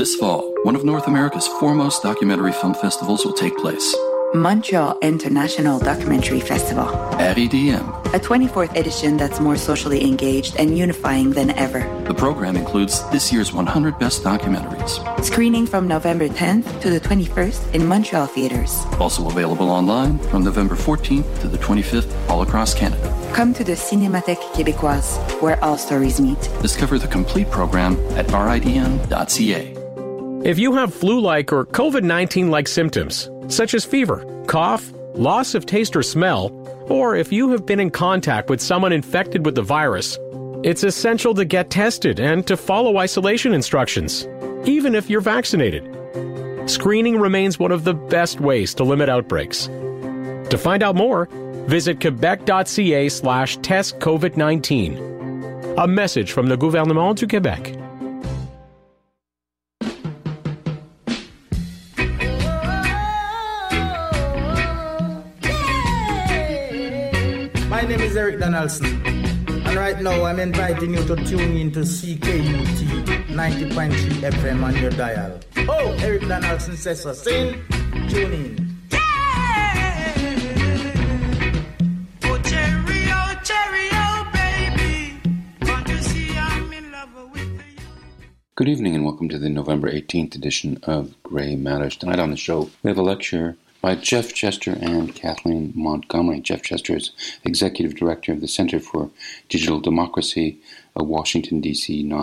This fall, one of North America's foremost documentary film festivals will take place. Montreal International Documentary Festival. RIDM. A 24th edition that's more socially engaged and unifying than ever. The program includes this year's 100 best documentaries. Screening from November 10th to the 21st in Montreal theaters. Also available online from November 14th to the 25th all across Canada. Come to the Cinémathèque Québécoise, where all stories meet. Discover the complete program at ridm.ca. If you have flu-like or COVID-19-like symptoms, such as fever, cough, loss of taste or smell, or if you have been in contact with someone infected with the virus, it's essential to get tested and to follow isolation instructions, even if you're vaccinated. Screening remains one of the best ways to limit outbreaks. To find out more, visit quebec.ca/testcovid19. A message from the Gouvernement du Québec. My name is Eric Donaldson, and right now I'm inviting you to tune in to CKUT 90.3 FM on your dial. Oh, Eric Donaldson says so. Sing, tune in. Oh, cheerio, baby. Can't you see I'm in love with you? Good evening and welcome to the November 18th edition of Grey Matters. Tonight on the show, we have a lecture by Jeff Chester and Kathleen Montgomery. Jeff Chester is Executive Director of the Center for Digital Democracy, a Washington, D.C.